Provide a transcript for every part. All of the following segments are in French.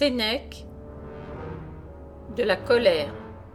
Sénèque de la colère.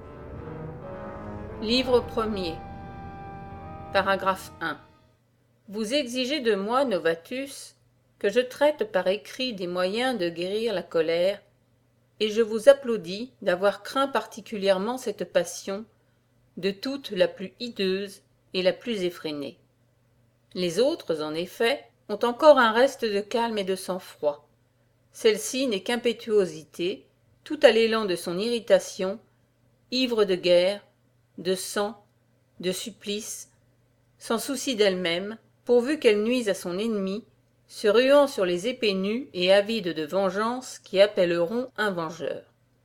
Livre 1er. Paragraphe 1. Vous exigez de moi, Novatus, que je traite par écrit des moyens de guérir la colère, et je vous applaudis d'avoir craint particulièrement cette passion, de toutes la plus hideuse et la plus effrénée. Les autres, en effet, ont encore un reste de calme et de sang-froid. Celle-ci n'est qu'impétuosité, tout à l'élan de son irritation, ivre de guerre, de sang, de supplice, sans souci d'elle-même, pourvu qu'elle nuise à son ennemi, se ruant sur les épées nues et avide de vengeance qui appelleront un vengeur.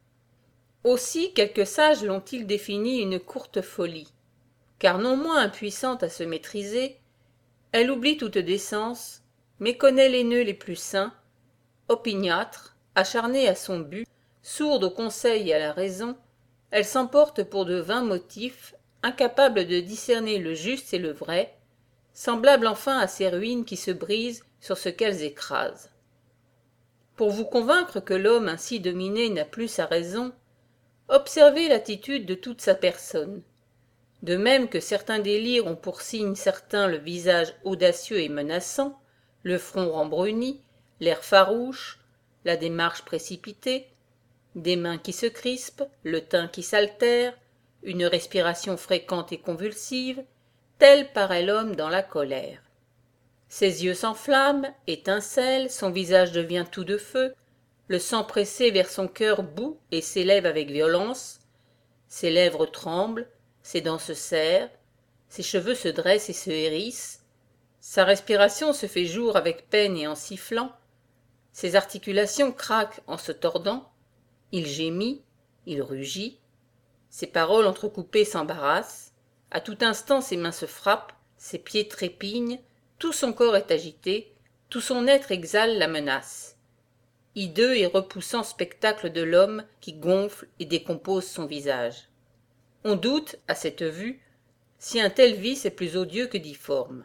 Aussi quelques sages l'ont-ils défini une courte folie, car non moins impuissante à se maîtriser, elle oublie toute décence, méconnaît les nœuds les plus sains, opiniâtre, acharnée à son but, sourde aux conseils et à la raison, elle s'emporte pour de vains motifs, incapable de discerner le juste et le vrai, semblable enfin à ces ruines qui se brisent sur ce qu'elles écrasent. Pour vous convaincre que l'homme ainsi dominé n'a plus sa raison, observez l'attitude de toute sa personne. De même que certains délires ont pour signe certain le visage audacieux et menaçant, le front rembruni, l'air farouche, la démarche précipitée, des mains qui se crispent, le teint qui s'altère, une respiration fréquente et convulsive, tel paraît l'homme dans la colère. Ses yeux s'enflamment, étincellent, son visage devient tout de feu, le sang pressé vers son cœur bout et s'élève avec violence, ses lèvres tremblent, ses dents se serrent, ses cheveux se dressent et se hérissent, sa respiration se fait jour avec peine et en sifflant, ses articulations craquent en se tordant, il gémit, il rugit, ses paroles entrecoupées s'embarrassent, à tout instant ses mains se frappent, ses pieds trépignent, tout son corps est agité, tout son être exhale la menace. Hideux et repoussant spectacle de l'homme qui gonfle et décompose son visage. On doute, à cette vue, si un tel vice est plus odieux que difforme.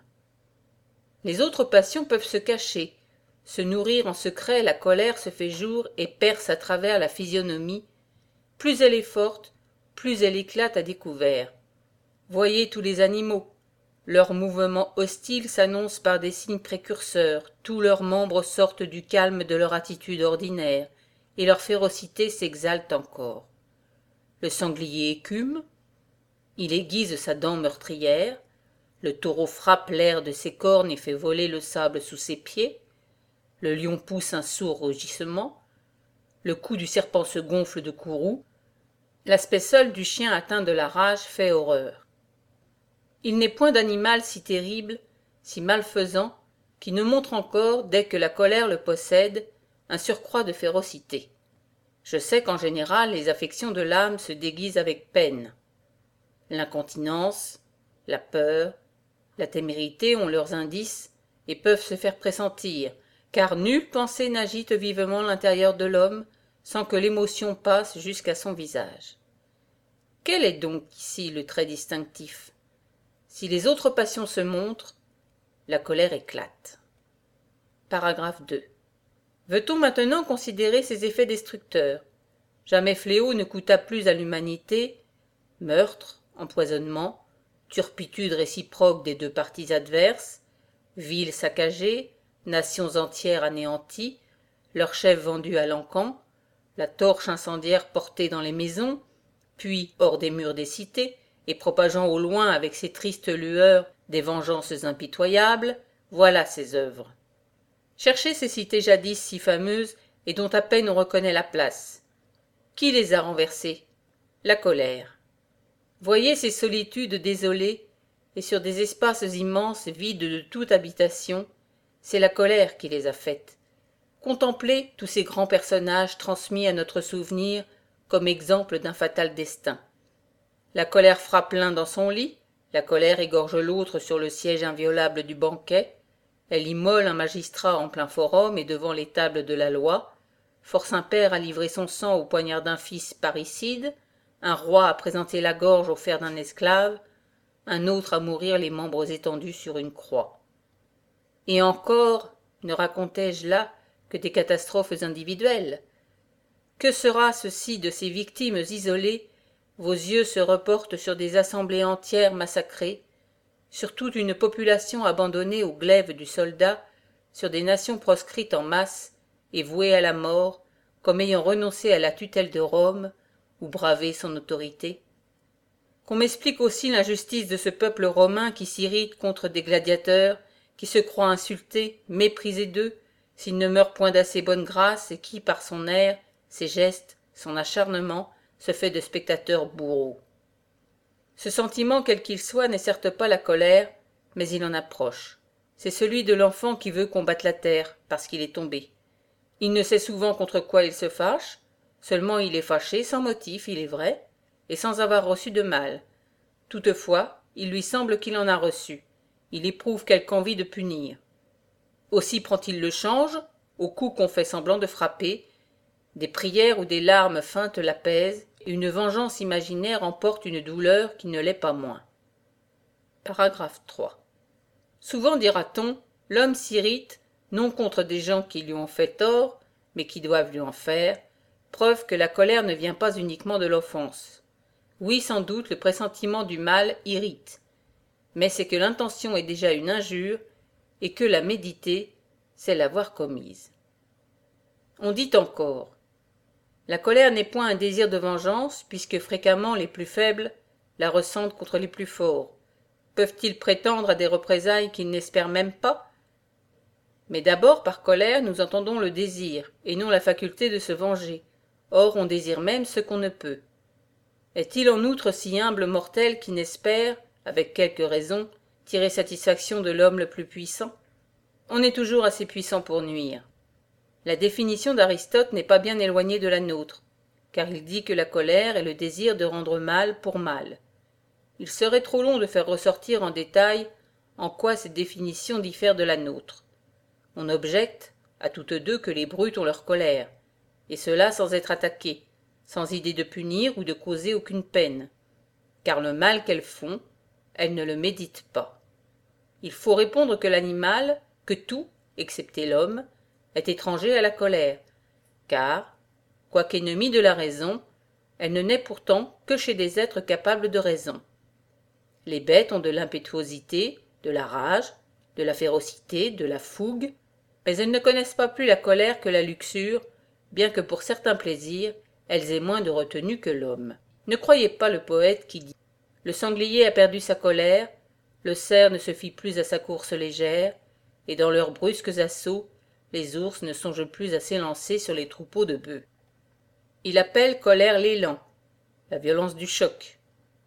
Les autres passions peuvent se cacher, se nourrir en secret, la colère se fait jour et perce à travers la physionomie. Plus elle est forte, plus elle éclate à découvert. Voyez tous les animaux. Leurs mouvements hostiles s'annoncent par des signes précurseurs, tous leurs membres sortent du calme de leur attitude ordinaire, et leur férocité s'exalte encore. Le sanglier écume, il aiguise sa dent meurtrière, le taureau frappe l'air de ses cornes et fait voler le sable sous ses pieds, le lion pousse un sourd rugissement, le cou du serpent se gonfle de courroux, l'aspect seul du chien atteint de la rage fait horreur. Il n'est point d'animal si terrible, si malfaisant, qui ne montre encore, dès que la colère le possède, un surcroît de férocité. Je sais qu'en général les affections de l'âme se déguisent avec peine. L'incontinence, la peur, la témérité ont leurs indices et peuvent se faire pressentir, car nulle pensée n'agite vivement l'intérieur de l'homme sans que l'émotion passe jusqu'à son visage. Quel est donc ici le trait distinctif? Si les autres passions se montrent, la colère éclate. Paragraphe 2. Veut-on maintenant considérer ses effets destructeurs? Jamais fléau ne coûta plus à l'humanité, meurtre, empoisonnement, turpitude réciproque des deux parties adverses, villes saccagées, nations entières anéanties, leurs chefs vendus à l'encan, la torche incendiaire portée dans les maisons, puis hors des murs des cités, et propageant au loin avec ses tristes lueurs des vengeances impitoyables, voilà ses œuvres. Cherchez ces cités jadis si fameuses et dont à peine on reconnaît la place. Qui les a renversées? La colère. Voyez ces solitudes désolées, et sur des espaces immenses vides de toute habitation, c'est la colère qui les a faites. Contemplez tous ces grands personnages transmis à notre souvenir comme exemple d'un fatal destin. La colère frappe l'un dans son lit, la colère égorge l'autre sur le siège inviolable du banquet, elle immole un magistrat en plein forum et devant les tables de la loi, force un père à livrer son sang au poignard d'un fils parricide, un roi à présenter la gorge au fer d'un esclave, un autre à mourir les membres étendus sur une croix. Et encore, ne racontais-je là que des catastrophes individuelles? Que sera ceci de ces victimes isolées? Vos yeux se reportent sur des assemblées entières massacrées, sur toute une population abandonnée au glaive du soldat, sur des nations proscrites en masse et vouées à la mort, comme ayant renoncé à la tutelle de Rome ou bravé son autorité. Qu'on m'explique aussi l'injustice de ce peuple romain qui s'irrite contre des gladiateurs, qui se croit insulté, méprisé d'eux, s'il ne meurt point d'assez bonne grâce et qui, par son air, ses gestes, son acharnement, se fait de spectateurs bourreaux. Ce sentiment, quel qu'il soit, n'est certes pas la colère, mais il en approche. C'est celui de l'enfant qui veut qu'on batte la terre, parce qu'il est tombé. Il ne sait souvent contre quoi il se fâche, seulement il est fâché sans motif, il est vrai, et sans avoir reçu de mal. Toutefois, il lui semble qu'il en a reçu. Il éprouve quelque envie de punir. Aussi prend-il le change, au coup qu'on fait semblant de frapper. Des prières ou des larmes feintes l'apaisent, et une vengeance imaginaire emporte une douleur qui ne l'est pas moins. Paragraphe 3. Souvent, dira-t-on, l'homme s'irrite, non contre des gens qui lui ont fait tort, mais qui doivent lui en faire, preuve que la colère ne vient pas uniquement de l'offense. Oui, sans doute, le pressentiment du mal irrite, mais c'est que l'intention est déjà une injure, et que la méditer, c'est l'avoir commise. On dit encore, la colère n'est point un désir de vengeance, puisque fréquemment les plus faibles la ressentent contre les plus forts. Peuvent-ils prétendre à des représailles qu'ils n'espèrent même pas? Mais d'abord, par colère, nous entendons le désir, et non la faculté de se venger. Or, on désire même ce qu'on ne peut. Est-il en outre si humble mortel qui n'espère, avec quelque raison, tirer satisfaction de l'homme le plus puissant? On est toujours assez puissant pour nuire. La définition d'Aristote n'est pas bien éloignée de la nôtre, car il dit que la colère est le désir de rendre mal pour mal. Il serait trop long de faire ressortir en détail en quoi cette définition diffère de la nôtre. On objecte, à toutes deux, que les brutes ont leur colère, et cela sans être attaquées, sans idée de punir ou de causer aucune peine, car le mal qu'elles font, elles ne le méditent pas. Il faut répondre que l'animal, que tout, excepté l'homme, est étranger à la colère, car, quoiqu'ennemie de la raison, elle ne naît pourtant que chez des êtres capables de raison. Les bêtes ont de l'impétuosité, de la rage, de la férocité, de la fougue, mais elles ne connaissent pas plus la colère que la luxure, bien que pour certains plaisirs, elles aient moins de retenue que l'homme. Ne croyez pas le poète qui dit « Le sanglier a perdu sa colère, le cerf ne se fie plus à sa course légère, et dans leurs brusques assauts, les ours ne songent plus à s'élancer sur les troupeaux de bœufs. » Il appelle colère l'élan, la violence du choc.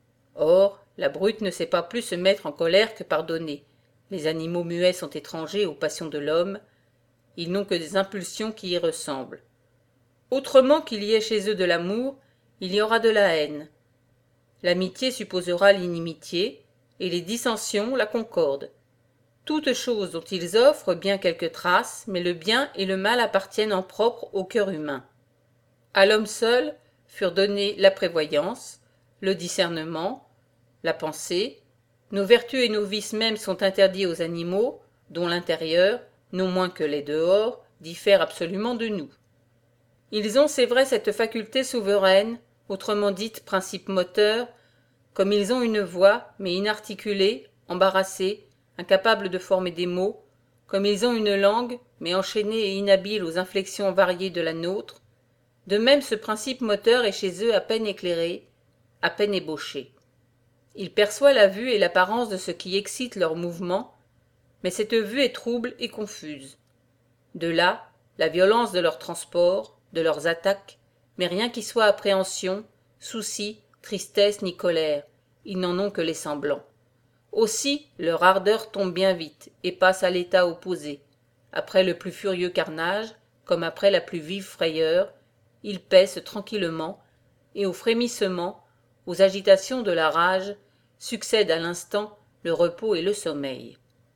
Or, la brute ne sait pas plus se mettre en colère que pardonner. Les animaux muets sont étrangers aux passions de l'homme, ils n'ont que des impulsions qui y ressemblent. Autrement qu'il y ait chez eux de l'amour, il y aura de la haine. L'amitié supposera l'inimitié, et les dissensions la concorde. Toutes choses dont ils offrent bien quelques traces, mais le bien et le mal appartiennent en propre au cœur humain. À l'homme seul furent donnés la prévoyance, le discernement, la pensée. Nos vertus et nos vices mêmes sont interdits aux animaux, dont l'intérieur, non moins que les dehors, diffère absolument de nous. Ils ont, c'est vrai, cette faculté souveraine, autrement dite principe moteur, comme ils ont une voix, mais inarticulée, embarrassée, incapable de former des mots, comme ils ont une langue, mais enchaînée et inhabile aux inflexions variées de la nôtre, de même ce principe moteur est chez eux à peine éclairé, à peine ébauché. Il perçoit la vue et l'apparence de ce qui excite leurs mouvements, mais cette vue est trouble et confuse. De là, la violence de leurs transports, de leurs attaques, mais rien qui soit appréhension, souci, tristesse ni colère, ils n'en ont que les semblants. Aussi, leur ardeur tombe bien vite et passe à l'état opposé. Après le plus furieux carnage, comme après la plus vive frayeur, ils paissent tranquillement, et aux frémissements, aux agitations de la rage, succèdent à l'instant le repos et le sommeil.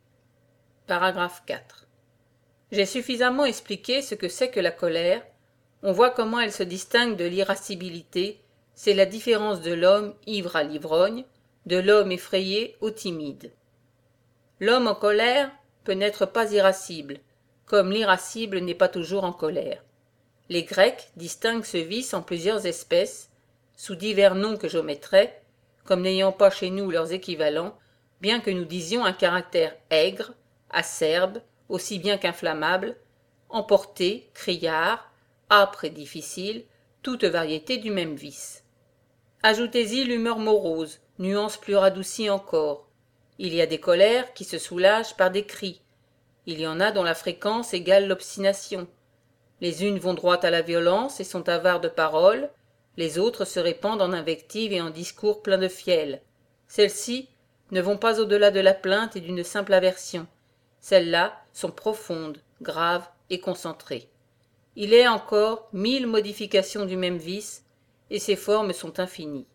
Paragraphe 4. J'ai suffisamment expliqué ce que c'est que la colère. On voit comment elle se distingue de l'irascibilité, c'est la différence de l'homme ivre à l'ivrogne, de l'homme effrayé au timide. L'homme en colère peut n'être pas irascible, comme l'irascible n'est pas toujours en colère. Les Grecs distinguent ce vice en plusieurs espèces, sous divers noms que j'omettrai, comme n'ayant pas chez nous leurs équivalents, bien que nous disions un caractère aigre, acerbe, aussi bien qu'inflammable, emporté, criard, âpre et difficile, toute variété du même vice. Ajoutez-y l'humeur morose, nuance plus radoucie encore. Il y a des colères qui se soulagent par des cris. Il y en a dont la fréquence égale l'obstination. Les unes vont droit à la violence et sont avares de paroles, les autres se répandent en invectives et en discours pleins de fiel. Celles-ci ne vont pas au-delà de la plainte et d'une simple aversion. Celles-là sont profondes, graves et concentrées. Il est encore 1000 modifications du même vice, et ses formes sont infinies.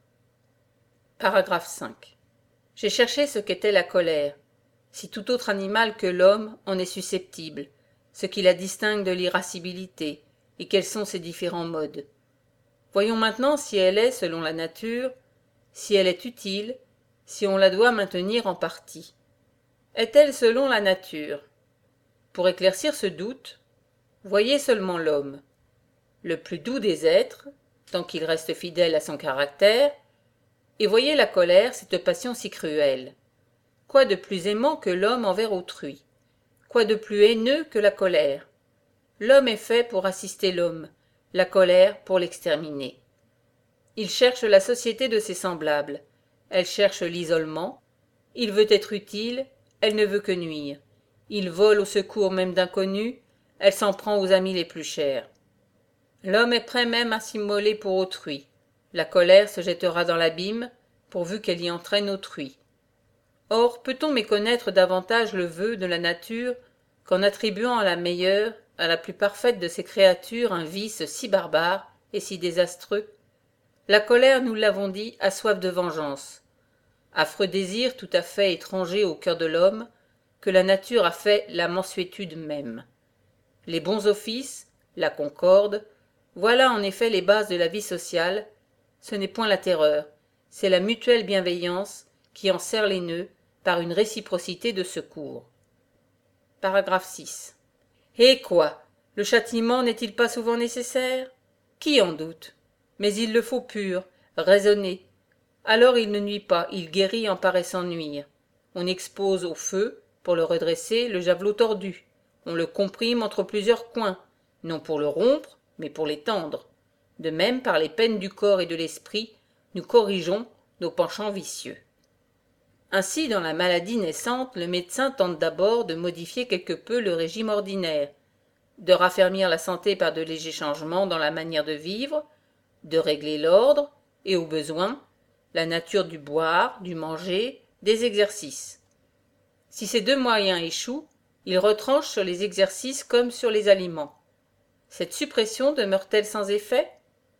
Paragraphe 5. J'ai cherché ce qu'était la colère, si tout autre animal que l'homme en est susceptible, ce qui la distingue de l'irascibilité, et quels sont ses différents modes. Voyons maintenant si elle est, selon la nature, si elle est utile, si on la doit maintenir en partie. Est-elle selon la nature? Pour éclaircir ce doute, voyez seulement l'homme, le plus doux des êtres, tant qu'il reste fidèle à son caractère, et voyez la colère, cette passion si cruelle. Quoi de plus aimant que l'homme envers autrui? Quoi de plus haineux que la colère? L'homme est fait pour assister l'homme, la colère pour l'exterminer. Il cherche la société de ses semblables, elle cherche l'isolement, il veut être utile, elle ne veut que nuire. Il vole au secours même d'inconnus, elle s'en prend aux amis les plus chers. L'homme est prêt même à s'immoler pour autrui. La colère se jettera dans l'abîme, pourvu qu'elle y entraîne autrui. Or, peut-on méconnaître davantage le vœu de la nature qu'en attribuant à la meilleure, à la plus parfaite de ses créatures un vice si barbare et si désastreux? La colère, nous l'avons dit, a soif de vengeance. Affreux désir tout à fait étranger au cœur de l'homme, que la nature a fait la mansuétude même. Les bons offices, la concorde, voilà en effet les bases de la vie sociale. Ce n'est point la terreur, c'est la mutuelle bienveillance qui en serre les nœuds par une réciprocité de secours. Paragraphe 6. Et quoi? Le châtiment n'est-il pas souvent nécessaire? Qui en doute? Mais il le faut pur, raisonné. Alors il ne nuit pas, il guérit en paraissant nuire. On expose au feu, pour le redresser, le javelot tordu. On le comprime entre plusieurs coins, non pour le rompre, mais pour l'étendre. De même, par les peines du corps et de l'esprit, nous corrigeons nos penchants vicieux. Ainsi, dans la maladie naissante, le médecin tente d'abord de modifier quelque peu le régime ordinaire, de raffermir la santé par de légers changements dans la manière de vivre, de régler l'ordre, et au besoin, la nature du boire, du manger, des exercices. Si ces deux moyens échouent, il retranche sur les exercices comme sur les aliments. Cette suppression demeure-t-elle sans effet?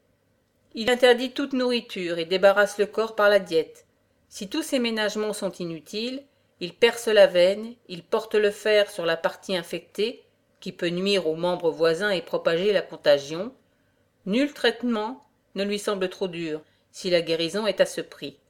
Il interdit toute nourriture et débarrasse le corps par la diète. Si tous ces ménagements sont inutiles, il perce la veine, il porte le fer sur la partie infectée, qui peut nuire aux membres voisins et propager la contagion. Nul traitement ne lui semble trop dur, si la guérison est à ce prix.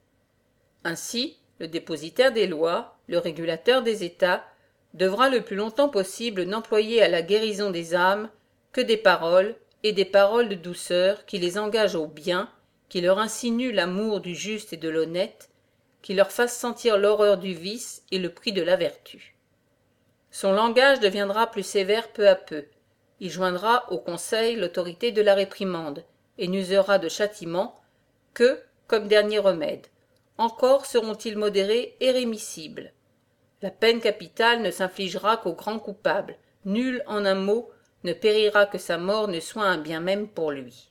Ainsi, le dépositaire des lois, le régulateur des États, devra le plus longtemps possible n'employer à la guérison des âmes que des paroles, et des paroles de douceur qui les engagent au bien, qui leur insinuent l'amour du juste et de l'honnête, qui leur fassent sentir l'horreur du vice et le prix de la vertu. Son langage deviendra plus sévère peu à peu. Il joindra au conseil l'autorité de la réprimande, et n'usera de châtiment que comme dernier remède. Encore seront-ils modérés et rémissibles. La peine capitale ne s'infligera qu'aux grands coupables. Nul, en un mot, ne périra que sa mort ne soit un bien même pour lui.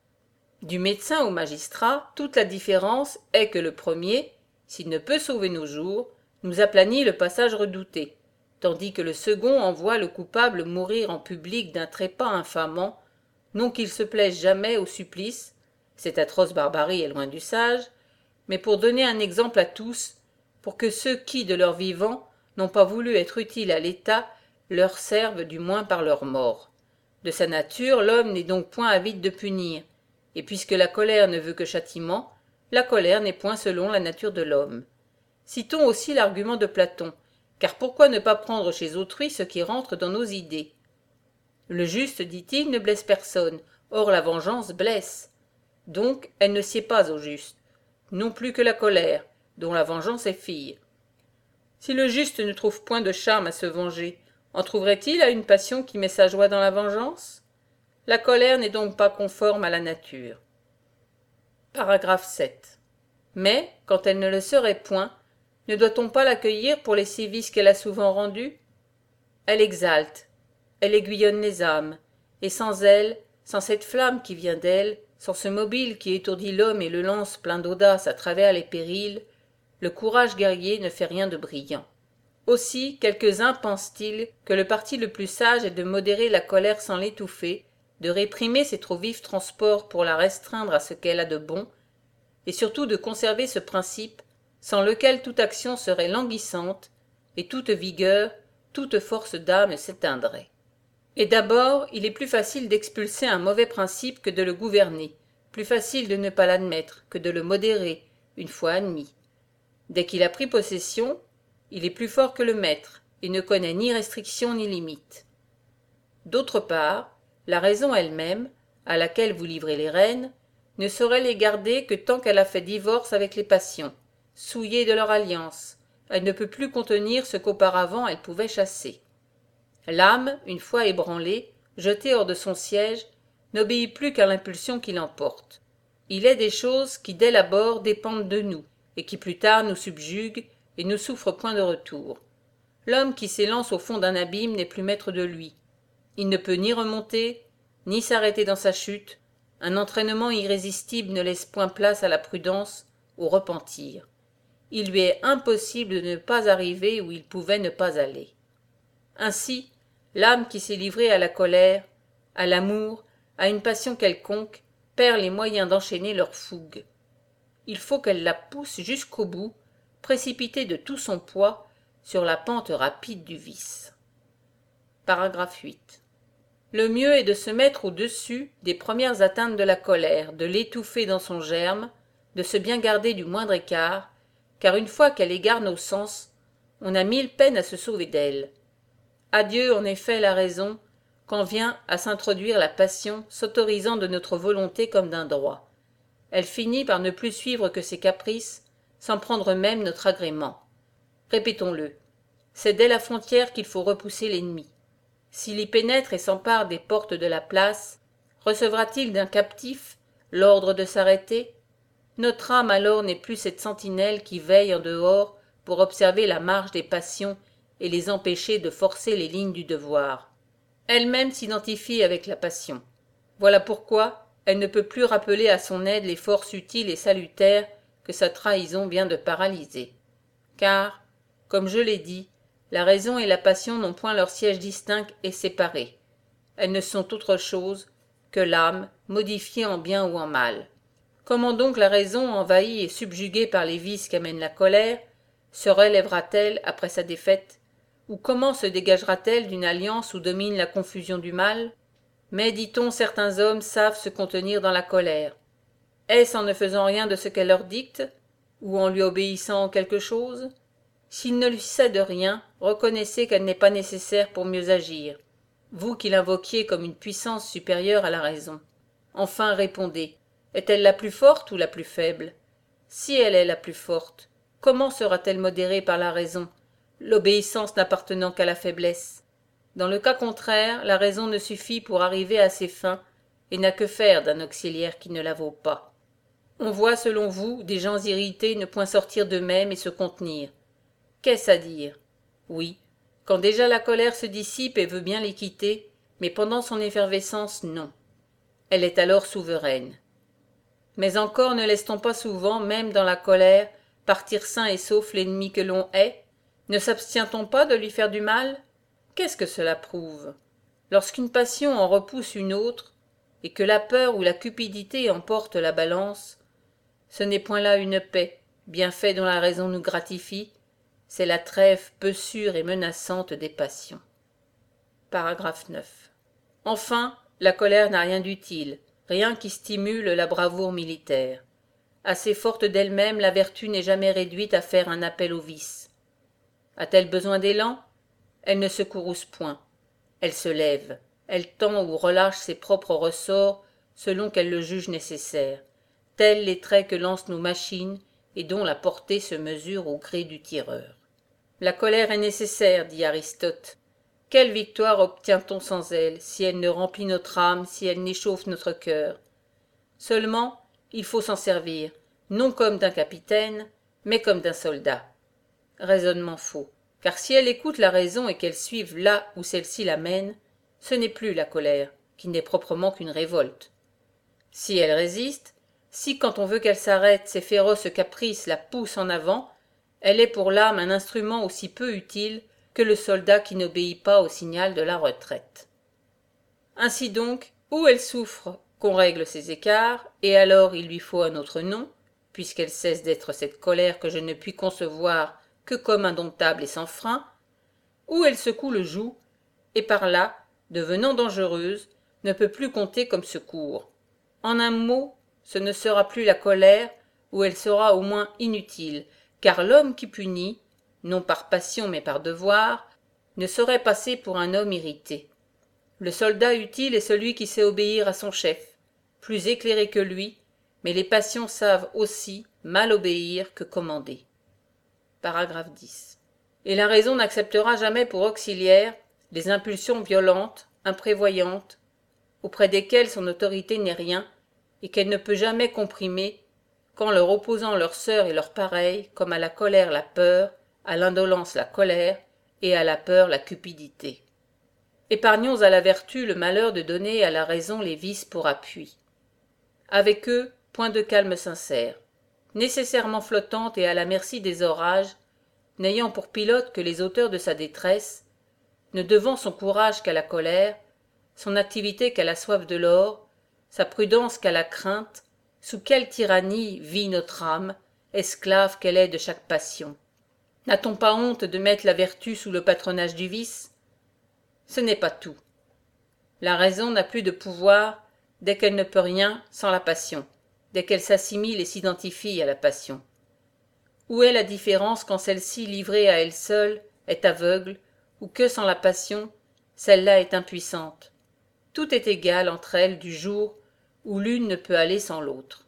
Du médecin au magistrat, toute la différence est que le premier, s'il ne peut sauver nos jours, nous aplanit le passage redouté, tandis que le second envoie le coupable mourir en public d'un trépas infamant, non qu'il se plaise jamais au supplice, cette atroce barbarie est loin du sage, mais pour donner un exemple à tous, pour que ceux qui, de leur vivant, n'ont pas voulu être utiles à l'État, leur servent du moins par leur mort. De sa nature, l'homme n'est donc point avide de punir, et puisque la colère ne veut que châtiment, la colère n'est point selon la nature de l'homme. Citons aussi l'argument de Platon, car pourquoi ne pas prendre chez autrui ce qui rentre dans nos idées? Le juste, dit-il, ne blesse personne, or la vengeance blesse. Donc elle ne sied pas au juste, non plus que la colère, dont la vengeance est fille. Si le juste ne trouve point de charme à se venger, en trouverait-il à une passion qui met sa joie dans la vengeance? La colère n'est donc pas conforme à la nature. Paragraphe 7. Mais, quand elle ne le serait point, ne doit-on pas l'accueillir pour les sévices qu'elle a souvent rendus? Elle exalte, elle aiguillonne les âmes, et sans elle, sans cette flamme qui vient d'elle, sans ce mobile qui étourdit l'homme et le lance plein d'audace à travers les périls, le courage guerrier ne fait rien de brillant. Aussi, quelques-uns pensent-ils que le parti le plus sage est de modérer la colère sans l'étouffer, de réprimer ses trop vifs transports pour la restreindre à ce qu'elle a de bon, et surtout de conserver ce principe, sans lequel toute action serait languissante, et toute vigueur, toute force d'âme s'éteindrait. Et d'abord, il est plus facile d'expulser un mauvais principe que de le gouverner, plus facile de ne pas l'admettre que de le modérer, une fois admis. Dès qu'il a pris possession, il est plus fort que le maître, et ne connaît ni restriction ni limite. D'autre part, la raison elle-même, à laquelle vous livrez les rênes, ne saurait les garder que tant qu'elle a fait divorce avec les passions, souillées de leur alliance. Elle ne peut plus contenir ce qu'auparavant elle pouvait chasser. L'âme, une fois ébranlée, jetée hors de son siège, n'obéit plus qu'à l'impulsion qui l'emporte. Il est des choses qui dès l'abord dépendent de nous, et qui plus tard nous subjuguent et ne souffrent point de retour. L'homme qui s'élance au fond d'un abîme n'est plus maître de lui. Il ne peut ni remonter, ni s'arrêter dans sa chute. Un entraînement irrésistible ne laisse point place à la prudence, au repentir. Il lui est impossible de ne pas arriver où il pouvait ne pas aller. Ainsi, l'âme qui s'est livrée à la colère, à l'amour, à une passion quelconque, perd les moyens d'enchaîner leur fougue. Il faut qu'elle la pousse jusqu'au bout, précipitée de tout son poids sur la pente rapide du vice. Paragraphe 8. Le mieux est de se mettre au-dessus des premières atteintes de la colère, de l'étouffer dans son germe, de se bien garder du moindre écart, car une fois qu'elle égare nos sens, on a mille peines à se sauver d'elle. Adieu en effet la raison, quand vient à s'introduire la passion, s'autorisant de notre volonté comme d'un droit. Elle finit par ne plus suivre que ses caprices, sans prendre même notre agrément. Répétons-le, c'est dès la frontière qu'il faut repousser l'ennemi. S'il y pénètre et s'empare des portes de la place, recevra-t-il d'un captif l'ordre de s'arrêter? Notre âme alors n'est plus cette sentinelle qui veille en dehors pour observer la marche des passions et les empêcher de forcer les lignes du devoir. Elle-même s'identifie avec la passion. Voilà pourquoi elle ne peut plus rappeler à son aide les forces utiles et salutaires que sa trahison vient de paralyser. Car, comme je l'ai dit, la raison et la passion n'ont point leur siège distinct et séparé. Elles ne sont autre chose que l'âme, modifiée en bien ou en mal. Comment donc la raison, envahie et subjuguée par les vices qu'amène la colère, se relèvera-t-elle après sa défaite? Ou comment se dégagera-t-elle d'une alliance où domine la confusion du mal? Mais, dit-on, certains hommes savent se contenir dans la colère. Est-ce en ne faisant rien de ce qu'elle leur dicte, ou en lui obéissant en quelque chose? S'il ne lui cède rien, reconnaissez qu'elle n'est pas nécessaire pour mieux agir, vous qui l'invoquiez comme une puissance supérieure à la raison. Enfin, répondez, est-elle la plus forte ou la plus faible? Si elle est la plus forte, comment sera-t-elle modérée par la raison, l'obéissance n'appartenant qu'à la faiblesse? Dans le cas contraire, la raison ne suffit pour arriver à ses fins et n'a que faire d'un auxiliaire qui ne la vaut pas. On voit, selon vous, des gens irrités ne point sortir d'eux-mêmes et se contenir. Qu'est-ce à dire? Oui, quand déjà la colère se dissipe et veut bien les quitter, mais pendant son effervescence, non. Elle est alors souveraine. Mais encore ne laisse-t-on pas souvent, même dans la colère, partir sain et sauf l'ennemi que l'on hait? Ne s'abstient-on pas de lui faire du mal? Qu'est-ce que cela prouve? Lorsqu'une passion en repousse une autre, et que la peur ou la cupidité emporte la balance, ce n'est point là une paix, bienfait dont la raison nous gratifie, c'est la trêve peu sûre et menaçante des passions. Paragraphe 9. Enfin, la colère n'a rien d'utile, rien qui stimule la bravoure militaire. Assez forte d'elle-même, la vertu n'est jamais réduite à faire un appel au vice. A-t-elle besoin d'élan? Elle ne se courrouce point. Elle se lève. elle tend ou relâche ses propres ressorts selon qu'elle le juge nécessaire, tels les traits que lancent nos machines et dont la portée se mesure au gré du tireur. La colère est nécessaire, dit Aristote. Quelle victoire obtient-on sans elle, si elle ne remplit notre âme, si elle n'échauffe notre cœur? Seulement, il faut s'en servir, non comme d'un capitaine, mais comme d'un soldat. Raisonnement faux, car si elle écoute la raison et qu'elle suive là où celle-ci la mène, ce n'est plus la colère, qui n'est proprement qu'une révolte. Si elle résiste, si quand on veut qu'elle s'arrête, ses féroces caprices la poussent en avant, elle est pour l'âme un instrument aussi peu utile que le soldat qui n'obéit pas au signal de la retraite. Ainsi donc, où elle souffre qu'on règle ses écarts, et alors il lui faut un autre nom, puisqu'elle cesse d'être cette colère que je ne puis concevoir que comme indomptable et sans frein, où elle secoue le joug, et par là, devenant dangereuse, ne peut plus compter comme secours. En un mot, ce ne sera plus la colère, ou elle sera au moins inutile, car l'homme qui punit, non par passion mais par devoir, ne saurait passer pour un homme irrité. Le soldat utile est celui qui sait obéir à son chef, plus éclairé que lui, mais les passions savent aussi mal obéir que commander. Paragraphe 10. Et la raison n'acceptera jamais pour auxiliaire les impulsions violentes, imprévoyantes, auprès desquelles son autorité n'est rien, et qu'elle ne peut jamais comprimer, qu'en leur opposant leurs sœurs et leurs pareils, comme à la colère la peur, à l'indolence la colère, et à la peur la cupidité. Épargnons à la vertu le malheur de donner à la raison les vices pour appui. Avec eux, point de calme sincère, nécessairement flottante et à la merci des orages, n'ayant pour pilote que les auteurs de sa détresse, ne devant son courage qu'à la colère, son activité qu'à la soif de l'or, sa prudence qu'à la crainte, sous quelle tyrannie vit notre âme, esclave qu'elle est de chaque passion? N'a-t-on pas honte de mettre la vertu sous le patronage du vice? Ce n'est pas tout. La raison n'a plus de pouvoir dès qu'elle ne peut rien sans la passion, dès qu'elle s'assimile et s'identifie à la passion. Où est la différence quand celle-ci, livrée à elle seule, est aveugle, ou que sans la passion, celle-là est impuissante? Tout est égal entre elles du jour où l'une ne peut aller sans l'autre.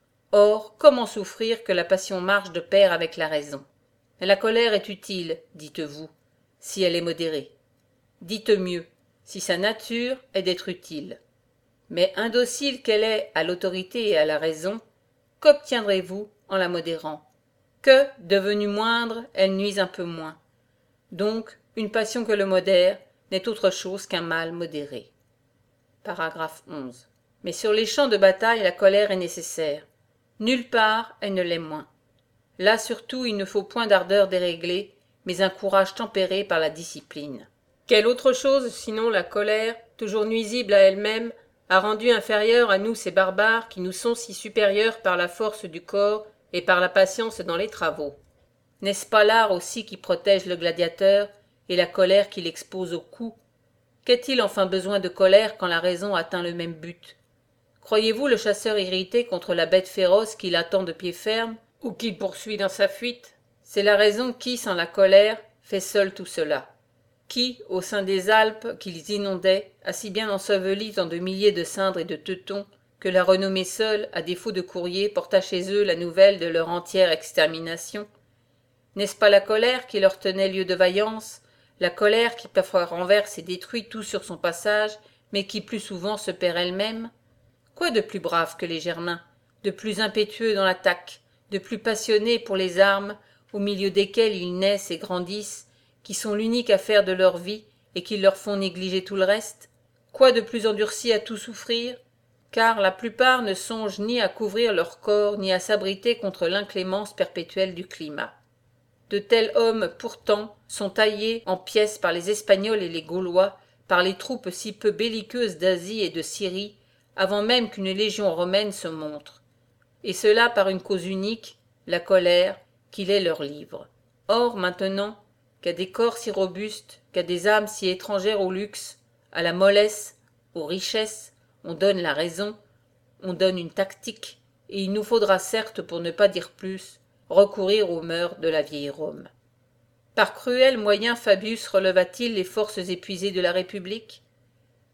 Or, comment souffrir que la passion marche de pair avec la raison? La colère est utile, dites-vous, si elle est modérée. Dites mieux, si sa nature est d'être utile. Mais indocile qu'elle est à l'autorité et à la raison, qu'obtiendrez-vous en la modérant? Que, devenue moindre, elle nuise un peu moins. Donc, une passion que le modère n'est autre chose qu'un mal modéré. Paragraphe 11. Mais sur les champs de bataille, la colère est nécessaire. Nulle part, elle ne l'est moins. Là surtout, il ne faut point d'ardeur déréglée, mais un courage tempéré par la discipline. Quelle autre chose, sinon la colère, toujours nuisible à elle-même, a rendu inférieurs à nous ces barbares qui nous sont si supérieurs par la force du corps et par la patience dans les travaux? N'est-ce pas l'art aussi qui protège le gladiateur et la colère qui l'expose au coup? Qu'est-il enfin besoin de colère quand la raison atteint le même but? Croyez-vous le chasseur irrité contre la bête féroce qui l'attend de pied ferme ou qu'il poursuit dans sa fuite? C'est la raison qui, sans la colère, fait seule tout cela. Qui, au sein des Alpes qu'ils inondaient, a si bien enseveli tant de milliers de cindres et de teutons, que la renommée seule, à défaut de courrier, porta chez eux la nouvelle de leur entière extermination? N'est-ce pas la colère qui leur tenait lieu de vaillance, la colère qui parfois renverse et détruit tout sur son passage, mais qui plus souvent se perd elle-même? Quoi de plus brave que les Germains, de plus impétueux dans l'attaque, de plus passionnés pour les armes, au milieu desquelles ils naissent et grandissent, qui sont l'unique affaire de leur vie et qui leur font négliger tout le reste? Quoi de plus endurci à tout souffrir? Car la plupart ne songent ni à couvrir leur corps ni à s'abriter contre l'inclémence perpétuelle du climat. De tels hommes, pourtant, sont taillés en pièces par les Espagnols et les Gaulois, par les troupes si peu belliqueuses d'Asie et de Syrie, avant même qu'une légion romaine se montre. Et cela par une cause unique, la colère, qui les leur livre. Or, maintenant, qu'à des corps si robustes, qu'à des âmes si étrangères au luxe, à la mollesse, aux richesses, on donne la raison, on donne une tactique, et il nous faudra certes, pour ne pas dire plus, recourir aux mœurs de la vieille Rome. Par cruels moyens Fabius releva-t-il les forces épuisées de la République?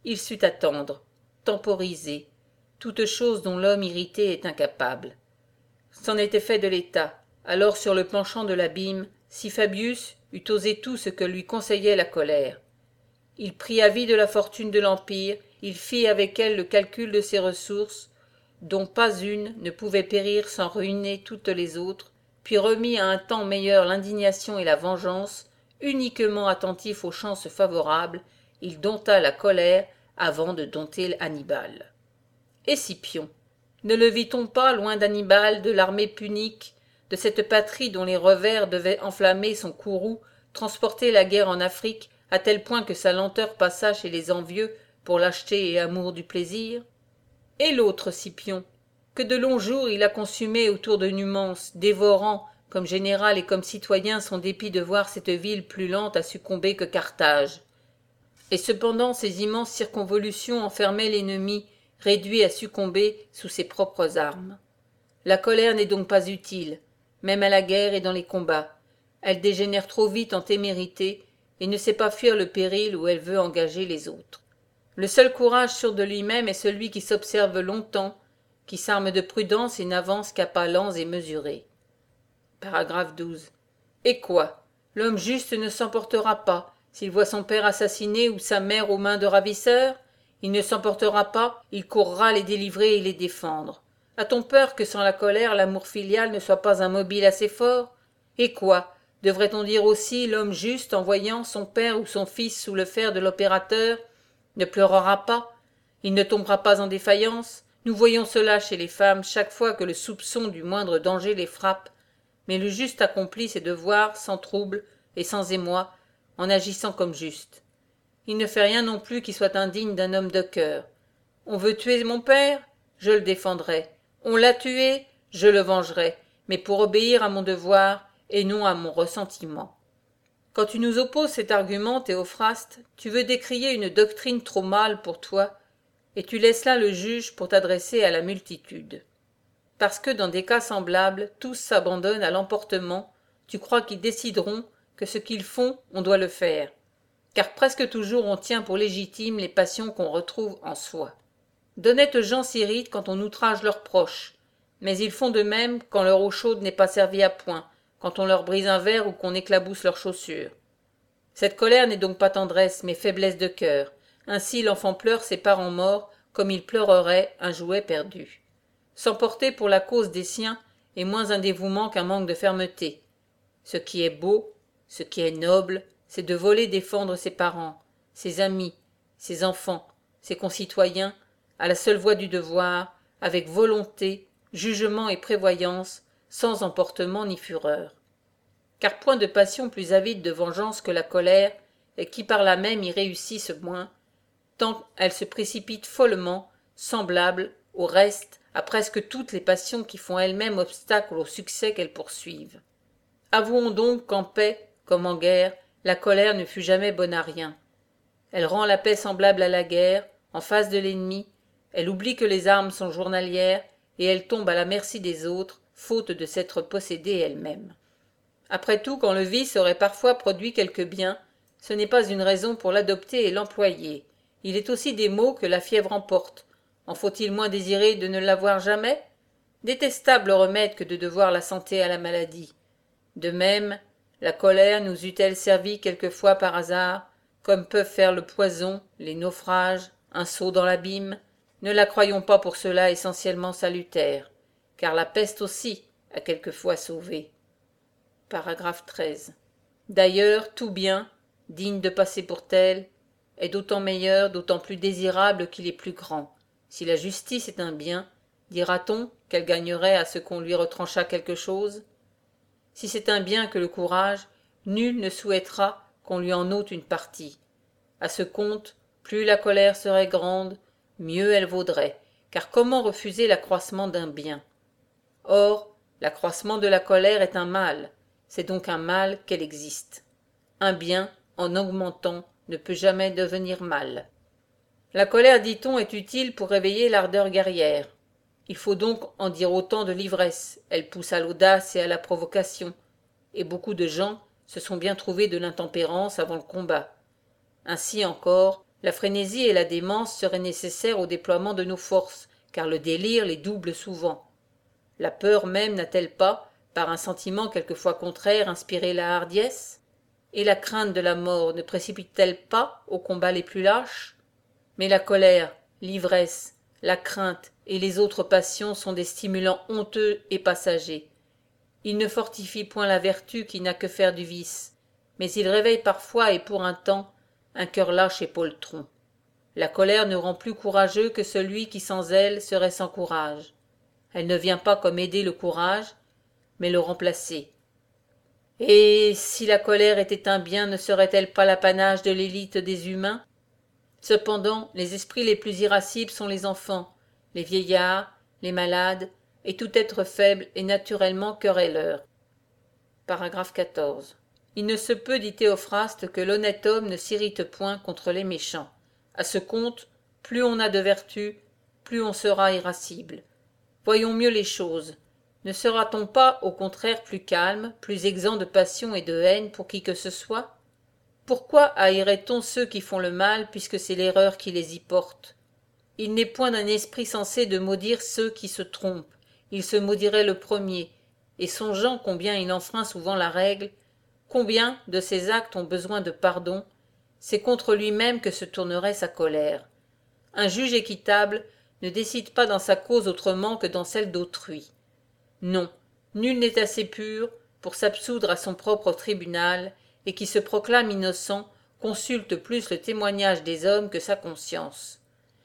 Il sut attendre, temporiser, toute chose dont l'homme irrité est incapable. C'en était fait de l'état, alors sur le penchant de l'abîme, si Fabius eût osé tout ce que lui conseillait la colère. Il prit avis de la fortune de l'Empire, il fit avec elle le calcul de ses ressources, dont pas une ne pouvait périr sans ruiner toutes les autres, puis remit à un temps meilleur l'indignation et la vengeance, uniquement attentif aux chances favorables, il dompta la colère avant de dompter Hannibal. Et Scipion, ne le vit-on pas loin d'Hannibal, de l'armée punique, de cette patrie dont les revers devaient enflammer son courroux, transporter la guerre en Afrique, à tel point que sa lenteur passa chez les envieux pour lâcheté et amour du plaisir? Et l'autre Scipion, que de longs jours il a consumé autour de Numance, dévorant, comme général et comme citoyen, son dépit de voir cette ville plus lente à succomber que Carthage. Et cependant ces immenses circonvolutions enfermaient l'ennemi, réduit à succomber sous ses propres armes. La colère n'est donc pas utile, même à la guerre et dans les combats. Elle dégénère trop vite en témérité et ne sait pas fuir le péril où elle veut engager les autres. Le seul courage sûr de lui-même est celui qui s'observe longtemps, qui s'arme de prudence et n'avance qu'à pas lents et mesurés. Paragraphe 12. Et quoi? L'homme juste ne s'emportera pas, s'il voit son père assassiné ou sa mère aux mains de ravisseurs? Il ne s'emportera pas, il courra les délivrer et les défendre. A-t-on peur que sans la colère, l'amour filial ne soit pas un mobile assez fort? Et quoi? Devrait-on dire aussi l'homme juste, en voyant son père ou son fils sous le fer de l'opérateur, ne pleurera pas? Il ne tombera pas en défaillance? Nous voyons cela chez les femmes chaque fois que le soupçon du moindre danger les frappe, mais le juste accomplit ses devoirs sans trouble et sans émoi, en agissant comme juste. Il ne fait rien non plus qui soit indigne d'un homme de cœur. On veut tuer mon père? Je le défendrai. On l'a tué? Je le vengerai, mais pour obéir à mon devoir et non à mon ressentiment. Quand tu nous opposes cet argument, Théophraste, tu veux décrier une doctrine trop mâle pour toi, et tu laisses là le juge pour t'adresser à la multitude. Parce que dans des cas semblables, tous s'abandonnent à l'emportement, tu crois qu'ils décideront que ce qu'ils font, on doit le faire. Car presque toujours on tient pour légitimes les passions qu'on retrouve en soi. D'honnêtes gens s'irritent quand on outrage leurs proches, mais ils font de même quand leur eau chaude n'est pas servie à point, quand on leur brise un verre ou qu'on éclabousse leurs chaussures. Cette colère n'est donc pas tendresse, mais faiblesse de cœur. Ainsi l'enfant pleure ses parents morts comme il pleurerait un jouet perdu. S'emporter pour la cause des siens est moins un dévouement qu'un manque de fermeté. Ce qui est beau, ce qui est noble, c'est de voler défendre ses parents, ses amis, ses enfants, ses concitoyens, à la seule voie du devoir, avec volonté, jugement et prévoyance, sans emportement ni fureur. Car point de passion plus avide de vengeance que la colère, et qui par là même y réussisse moins, tant elle se précipite follement, semblable, au reste, à presque toutes les passions qui font elles-mêmes obstacle au succès qu'elles poursuivent. Avouons donc qu'en paix, comme en guerre, la colère ne fut jamais bonne à rien. Elle rend la paix semblable à la guerre, en face de l'ennemi, elle oublie que les armes sont journalières, et elle tombe à la merci des autres, faute de s'être possédée elle-même. Après tout, quand le vice aurait parfois produit quelque bien, ce n'est pas une raison pour l'adopter et l'employer. Il est aussi des maux que la fièvre emporte. En faut-il moins désirer de ne l'avoir jamais? Détestable remède que de devoir la santé à la maladie. De même, la colère nous eût-elle servi quelquefois par hasard, comme peuvent faire le poison, les naufrages, un saut dans l'abîme? Ne la croyons pas pour cela essentiellement salutaire, car la peste aussi a quelquefois sauvé. Paragraphe 13. D'ailleurs, tout bien, digne de passer pour tel, est d'autant meilleur, d'autant plus désirable qu'il est plus grand. Si la justice est un bien, dira-t-on qu'elle gagnerait à ce qu'on lui retranchât quelque chose? Si c'est un bien que le courage, nul ne souhaitera qu'on lui en ôte une partie. À ce compte, plus la colère serait grande, mieux elle vaudrait, car comment refuser l'accroissement d'un bien? Or, l'accroissement de la colère est un mal, c'est donc un mal qu'elle existe. Un bien, en augmentant, ne peut jamais devenir mal. La colère, dit-on, est utile pour réveiller l'ardeur guerrière. Il faut donc en dire autant de l'ivresse, elle pousse à l'audace et à la provocation, et beaucoup de gens se sont bien trouvés de l'intempérance avant le combat. Ainsi encore, La frénésie et la démence seraient nécessaires au déploiement de nos forces, car le délire les double souvent. La peur même n'a-t-elle pas, par un sentiment quelquefois contraire, inspiré la hardiesse? Et la crainte de la mort ne précipite-t-elle pas aux combats les plus lâches? Mais la colère, l'ivresse, la crainte et les autres passions sont des stimulants honteux et passagers. Ils ne fortifient point la vertu qui n'a que faire du vice, mais ils réveillent parfois et pour un temps un cœur lâche et poltron. La colère ne rend plus courageux que celui qui sans elle serait sans courage. Elle ne vient pas comme aider le courage, mais le remplacer. Et si la colère était un bien, ne serait-elle pas l'apanage de l'élite des humains? Cependant, les esprits les plus irascibles sont les enfants, les vieillards, les malades, et tout être faible est naturellement querelleur. Paragraphe 14. Il ne se peut, dit Théophraste, que l'honnête homme ne s'irrite point contre les méchants. À ce compte, plus on a de vertu, plus on sera irascible. Voyons mieux les choses. Ne sera-t-on pas, au contraire, plus calme, plus exempt de passion et de haine pour qui que ce soit? Pourquoi haïrait-on ceux qui font le mal, puisque c'est l'erreur qui les y porte? Il n'est point d'un esprit censé de maudire ceux qui se trompent. Il se maudirait le premier, et songeant combien il enfreint souvent la règle, combien de ses actes ont besoin de pardon, c'est contre lui-même que se tournerait sa colère. Un juge équitable ne décide pas dans sa cause autrement que dans celle d'autrui. Non, nul n'est assez pur pour s'absoudre à son propre tribunal, et qui se proclame innocent consulte plus le témoignage des hommes que sa conscience.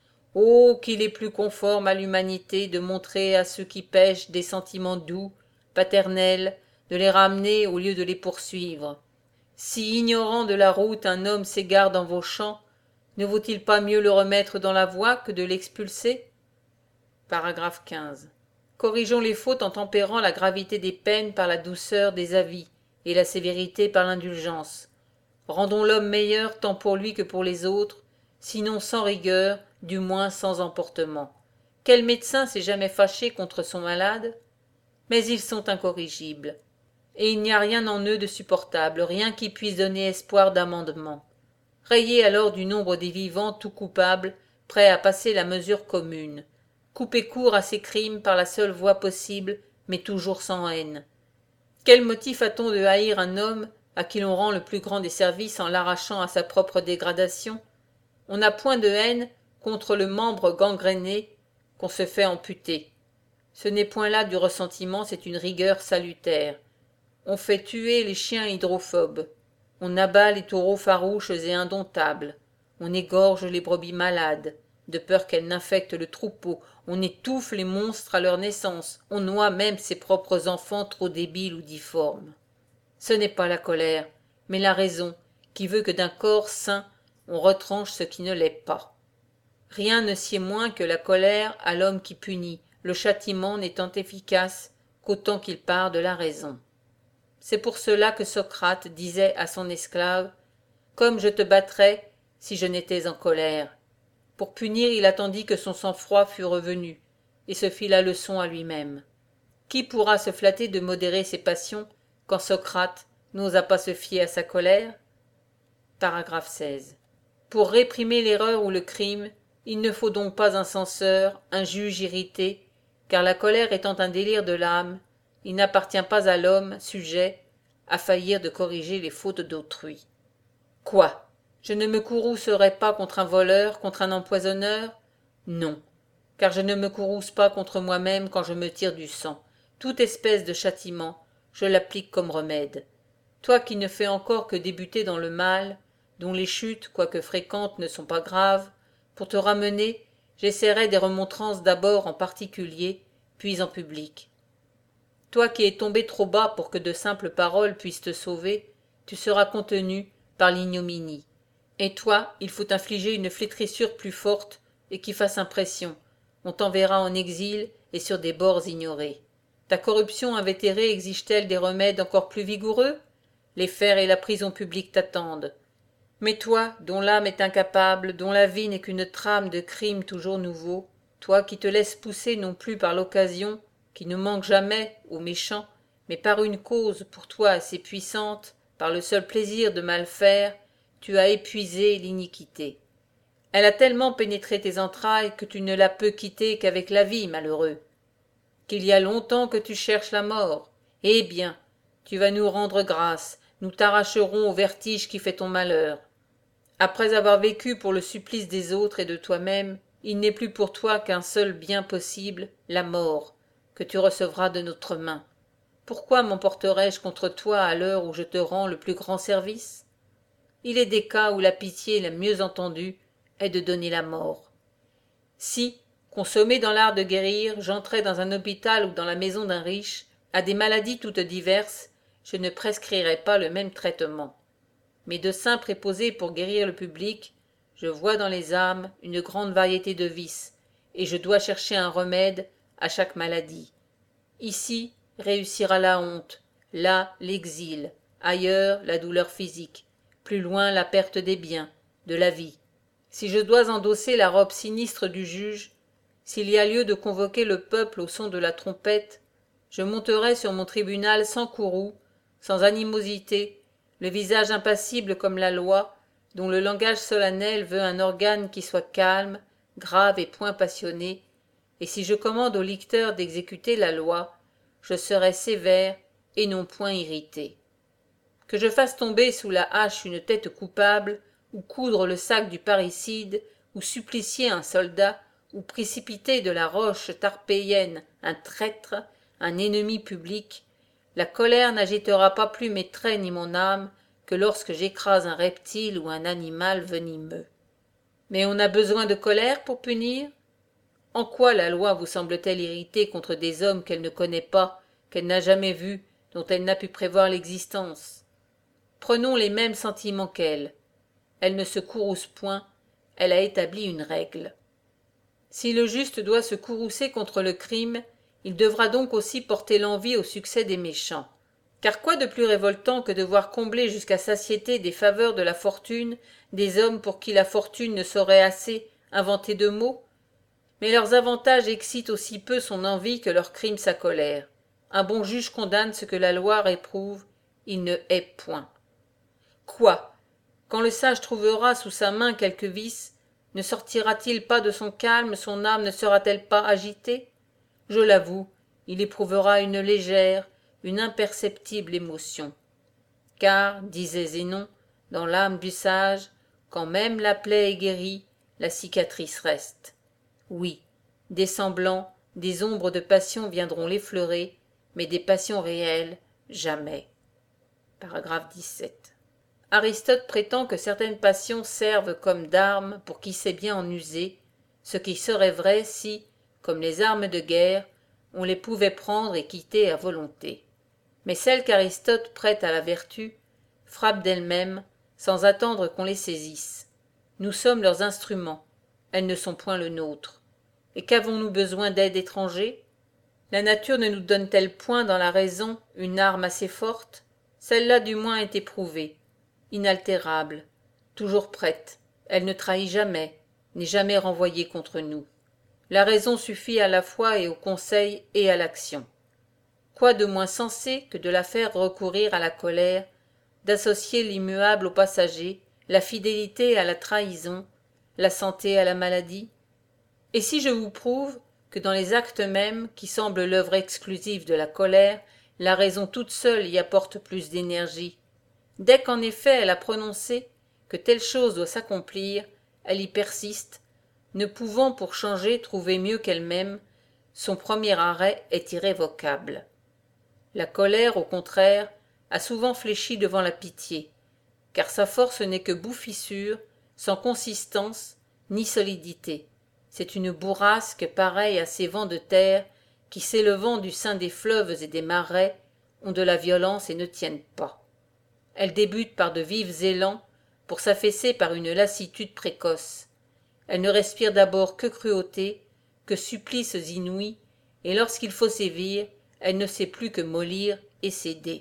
Oh, qu'il est plus conforme à l'humanité de montrer à ceux qui pêchent des sentiments doux, paternels, de les ramener au lieu de les poursuivre. Si, ignorant de la route, un homme s'égare dans vos champs, ne vaut-il pas mieux le remettre dans la voie que de l'expulser? Paragraphe 15. Corrigeons les fautes en tempérant la gravité des peines par la douceur des avis et la sévérité par l'indulgence. Rendons l'homme meilleur tant pour lui que pour les autres, sinon sans rigueur, du moins sans emportement. Quel médecin s'est jamais fâché contre son malade? Mais ils sont incorrigibles, et il n'y a rien en eux de supportable, rien qui puisse donner espoir d'amendement. Rayez alors du nombre des vivants tout coupables, prêts à passer la mesure commune. Coupez court à ces crimes par la seule voie possible, mais toujours sans haine. Quel motif a-t-on de haïr un homme à qui l'on rend le plus grand des services en l'arrachant à sa propre dégradation? On n'a point de haine contre le membre gangréné qu'on se fait amputer. Ce n'est point là du ressentiment, c'est une rigueur salutaire. On fait tuer les chiens hydrophobes. On abat les taureaux farouches et indomptables. On égorge les brebis malades, de peur qu'elles n'infectent le troupeau. On étouffe les monstres à leur naissance. On noie même ses propres enfants trop débiles ou difformes. Ce n'est pas la colère, mais la raison, qui veut que d'un corps sain, on retranche ce qui ne l'est pas. Rien ne sied moins que la colère à l'homme qui punit, le châtiment n'étant efficace qu'autant qu'il part de la raison. C'est pour cela que Socrate disait à son esclave « Comme je te battrais si je n'étais en colère ». Pour punir, il attendit que son sang-froid fût revenu, et se fit la leçon à lui-même. Qui pourra se flatter de modérer ses passions quand Socrate n'osa pas se fier à sa colère? Paragraphe 16. Pour réprimer l'erreur ou le crime, il ne faut donc pas un censeur, un juge irrité, car la colère étant un délire de l'âme, il n'appartient pas à l'homme, sujet, à faillir de corriger les fautes d'autrui. Quoi? Je ne me courroucerai pas contre un voleur, contre un empoisonneur? Non, car je ne me courrouce pas contre moi-même quand je me tire du sang. Toute espèce de châtiment, je l'applique comme remède. Toi qui ne fais encore que débuter dans le mal, dont les chutes, quoique fréquentes, ne sont pas graves, pour te ramener, j'essaierai des remontrances d'abord en particulier, puis en public. Toi qui es tombé trop bas pour que de simples paroles puissent te sauver, tu seras contenu par l'ignominie. Et toi, il faut t'infliger une flétrissure plus forte et qui fasse impression. On t'enverra en exil et sur des bords ignorés. Ta corruption invétérée exige-t-elle des remèdes encore plus vigoureux? Les fers et la prison publique t'attendent. Mais toi, dont l'âme est incapable, dont la vie n'est qu'une trame de crimes toujours nouveaux, toi qui te laisses pousser non plus par l'occasion, qui ne manque jamais aux méchants, mais par une cause pour toi assez puissante, par le seul plaisir de mal faire, tu as épuisé l'iniquité. Elle a tellement pénétré tes entrailles que tu ne la peux quitter qu'avec la vie, malheureux. Qu'il y a longtemps que tu cherches la mort. Eh bien, tu vas nous rendre grâce, nous t'arracherons au vertige qui fait ton malheur. Après avoir vécu pour le supplice des autres et de toi-même, il n'est plus pour toi qu'un seul bien possible, la mort, que tu recevras de notre main. Pourquoi m'emporterais-je contre toi à l'heure où je te rends le plus grand service? Il est des cas où la pitié la mieux entendue est de donner la mort. Si, consommé dans l'art de guérir, j'entrais dans un hôpital ou dans la maison d'un riche, à des maladies toutes diverses, je ne prescrirais pas le même traitement. Médecin préposé pour guérir le public, je vois dans les âmes une grande variété de vices, et je dois chercher un remède à chaque maladie. Ici réussira la honte, là l'exil, ailleurs la douleur physique, plus loin la perte des biens, de la vie. Si je dois endosser la robe sinistre du juge, s'il y a lieu de convoquer le peuple au son de la trompette, je monterai sur mon tribunal sans courroux, sans animosité, le visage impassible comme la loi, dont le langage solennel veut un organe qui soit calme, grave et point passionné, et si je commande au licteur d'exécuter la loi, je serai sévère et non point irrité. Que je fasse tomber sous la hache une tête coupable, ou coudre le sac du parricide, ou supplicier un soldat, ou précipiter de la roche tarpéienne un traître, un ennemi public, la colère n'agitera pas plus mes traits ni mon âme que lorsque j'écrase un reptile ou un animal venimeux. Mais on a besoin de colère pour punir? En quoi la loi vous semble-t-elle irritée contre des hommes qu'elle ne connaît pas, qu'elle n'a jamais vus, dont elle n'a pu prévoir l'existence? Prenons les mêmes sentiments qu'elle. Elle ne se courrouce point, elle a établi une règle. Si le juste doit se courroucer contre le crime, il devra donc aussi porter l'envie au succès des méchants. Car quoi de plus révoltant que de voir combler jusqu'à satiété des faveurs de la fortune des hommes pour qui la fortune ne saurait assez inventer de mots? Mais leurs avantages excitent aussi peu son envie que leurs crimes sa colère. Un bon juge condamne ce que la loi réprouve, il ne hait point. Quoi? Quand le sage trouvera sous sa main quelque vice, ne sortira-t-il pas de son calme, son âme ne sera-t-elle pas agitée? Je l'avoue, il éprouvera une légère, une imperceptible émotion. Car, disait Zénon, dans l'âme du sage, quand même la plaie est guérie, la cicatrice reste. Oui, des semblants, des ombres de passion viendront l'effleurer, mais des passions réelles, jamais. Paragraphe 17. Aristote prétend que certaines passions servent comme d'armes pour qui sait bien en user, ce qui serait vrai si, comme les armes de guerre, on les pouvait prendre et quitter à volonté. Mais celles qu'Aristote prête à la vertu frappent d'elles-mêmes sans attendre qu'on les saisisse. Nous sommes leurs instruments, elles ne sont point le nôtre. Et qu'avons-nous besoin d'aide étrangère? La nature ne nous donne-t-elle point dans la raison une arme assez forte? Celle-là du moins est éprouvée, inaltérable, toujours prête, elle ne trahit jamais, n'est jamais renvoyée contre nous. La raison suffit à la fois et au conseil et à l'action. Quoi de moins sensé que de la faire recourir à la colère, d'associer l'immuable au passager, la fidélité à la trahison, la santé à la maladie? Et si je vous prouve que dans les actes mêmes, qui semblent l'œuvre exclusive de la colère, la raison toute seule y apporte plus d'énergie? Dès qu'en effet elle a prononcé que telle chose doit s'accomplir, elle y persiste, ne pouvant pour changer trouver mieux qu'elle-même, son premier arrêt est irrévocable. La colère, au contraire, a souvent fléchi devant la pitié, car sa force n'est que bouffissure, sans consistance ni solidité. C'est une bourrasque pareille à ces vents de terre qui, s'élevant du sein des fleuves et des marais, ont de la violence et ne tiennent pas. Elle débute par de vifs élans pour s'affaisser par une lassitude précoce. Elle ne respire d'abord que cruauté, que supplices inouïs, et lorsqu'il faut sévir, elle ne sait plus que mollir et céder.